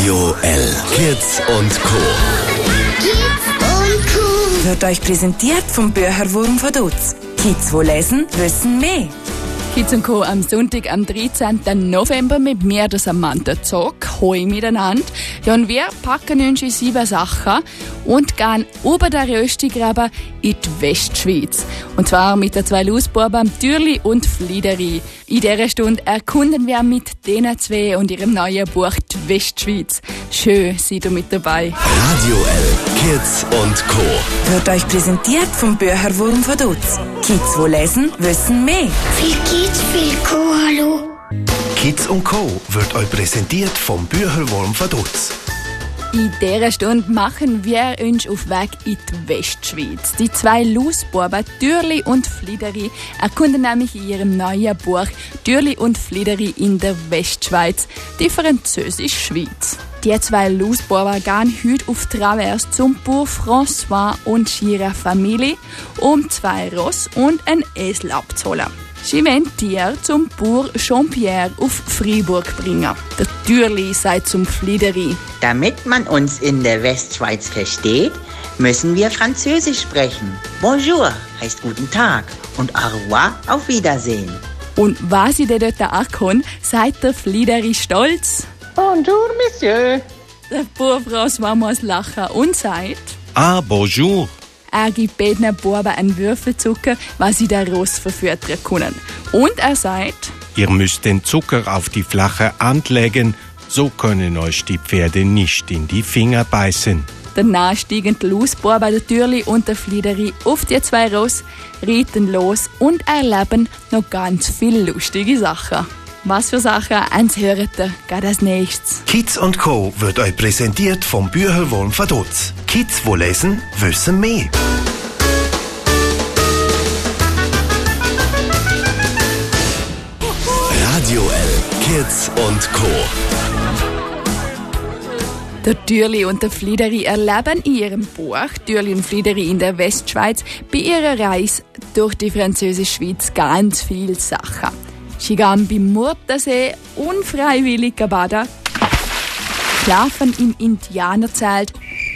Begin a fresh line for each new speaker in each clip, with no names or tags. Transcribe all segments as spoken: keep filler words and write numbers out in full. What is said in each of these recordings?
Radio L. Kids und Co.
Kids und Co.
Wird euch präsentiert vom Bücherwurm von Dutz. Kids, wo lesen, wissen mehr.
Kids und Co. am Sonntag, am dreizehnten November mit mir, der Samantha Zock. Hoi miteinander. Ja, und wir packen uns in sieben Sachen und gehen über den Röstigraben in die Westschweiz. Und zwar mit den zwei Lausbuben Türli und Fliederi. In dieser Stunde erkunden wir mit denen zwei und ihrem neuen Buch die Westschweiz. Schön, seid ihr mit dabei.
Radio L. Kids und Co.
Wird euch präsentiert vom Bücherwurm von Dutz. Kids, wo lesen, wissen mehr.
Viel Kids, viel Co. Hallo.
Kids und Co. wird euch präsentiert vom Bücherwurm von Dutz.
In dieser Stunde machen wir uns auf Weg in die Westschweiz. Die zwei Lausbuben, Türli und Fliederi, erkunden nämlich in ihrem neuen Buch Türli und Fliederi in der Westschweiz, die französische Schweiz. Die zwei Lausbuben gehen heute auf Travers zum Bourg François und ihrer Familie, um zwei Ross und einen Esel abzuholen. Sie wollen Tiere zum Bourg Jean-Pierre auf Freiburg bringen. Der Türli sagt zum Fliederi:
Damit man uns in der Westschweiz versteht, müssen wir Französisch sprechen. Bonjour heißt guten Tag und au revoir, auf Wiedersehen.
Und was sie dort ankommen, sagt der Fliederi stolz:
Bonjour, Monsieur.
Der Bourg François muss lachen und sagt:
Ah, bonjour.
Er gibt beiden Buben einen Würfelzucker, was sie der Ross verfüttern können. Und er sagt:
Ihr müsst den Zucker auf die flache Hand legen, so können euch die Pferde nicht in die Finger beißen.
Danach steigen die Lausbuben, der Türli und der Fliederi auf die zwei Ross, reiten los und erleben noch ganz viele lustige Sachen. Was für Sachen, eins hört ihr, geht als nächstes.
Kids und Co. wird euch präsentiert vom Bücherwurm von Dutz. Kids, wo lesen, wissen mehr. Radio L. Kids und Co.
Der Türli und der Fliederi erleben in ihrem Buch Türli und Fliederi in der Westschweiz bei ihrer Reise durch die französische Schweiz ganz viele Sachen. Sie gehen beim Murtensee unfreiwillig baden, schlafen im Indianerzelt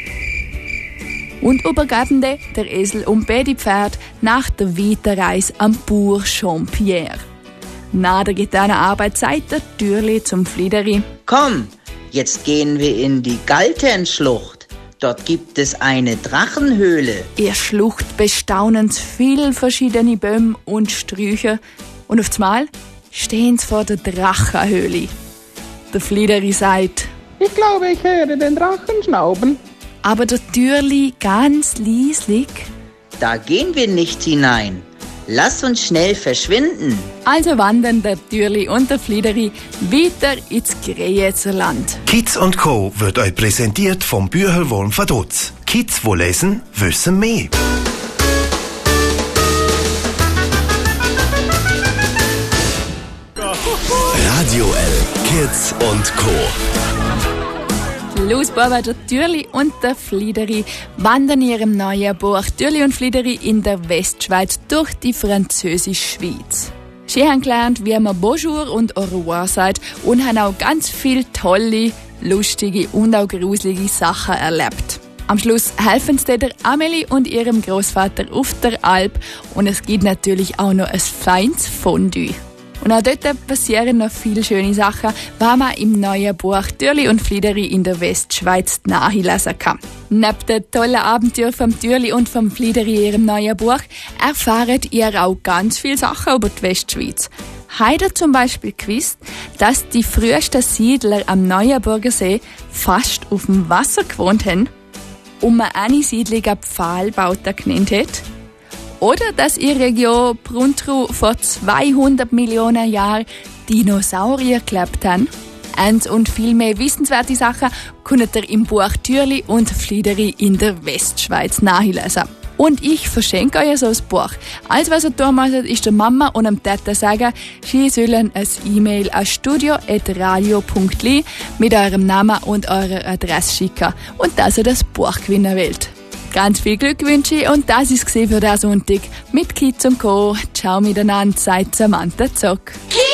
und übergeben der Esel und beide Pferde nach der weiten Reise am Bourg Jean-Pierre. Nach der getanen Arbeit sagt der Türli zum Fliederi:
Komm, jetzt gehen wir in die Galternschlucht. Dort gibt es eine Drachenhöhle.
Ihr Schlucht bestaunend viele verschiedene Bäume und Sträucher und auf einmal stehen sie vor der Drachenhöhle. Der Fliederi sagt:
Ich glaube, ich höre den Drachen schnauben.
Aber der Türli ganz leislich:
Da gehen wir nicht hinein. Lass uns schnell verschwinden.
Also wandern der Türli und der Fliederi weiter ins Greyetzer Land.
Kids und Co. wird euch präsentiert vom Bücherwurm von Dutz. Kids, wo lesen, wissen mehr. Radio L. Kids und Co.
Die Lausbuben, der Türli und der Fliederi wandern in ihrem neuen Buch Türli und Fliederi in der Westschweiz durch die französische Schweiz. Sie haben gelernt, wie man Bonjour und Au revoir sagt und haben auch ganz viele tolle, lustige und auch gruselige Sachen erlebt. Am Schluss helfen sie der Amelie und ihrem Großvater auf der Alp und es gibt natürlich auch noch ein feines Fondue. Und auch dort passieren noch viele schöne Sachen, was man im neuen Buch Türli und Fliederi in der Westschweiz nachlesen kann. Neben den tollen Abenteuern vom Türli und vom Fliederi in ihrem neuen Buch erfahrt ihr auch ganz viele Sachen über die Westschweiz. Heute zum Beispiel gewusst, dass die frühesten Siedler am Neuenburger See fast auf dem Wasser gewohnt haben und man eine Siedlung Pfahlbauten genannt hat. Oder dass in der Region Bruntru vor zweihundert Millionen Jahren Dinosaurier gelebt haben. Eins und viel mehr wissenswerte Sachen könnt ihr im Buch Türli und Fliederi in der Westschweiz nachlesen. Und ich verschenke euch so ein Buch. Alles, was ihr tun müsst, ist der Mama und dem Tata sagen, sie sollen ein E-Mail an studio at radio punkt li mit eurem Namen und eurer Adresse schicken. Und dass ihr das Buch gewinnen wollt. Ganz viel Glück wünsche ich und das ist es für diesen Sonntag mit Kids und Co. Ciao miteinander, sagt Samantha Zock.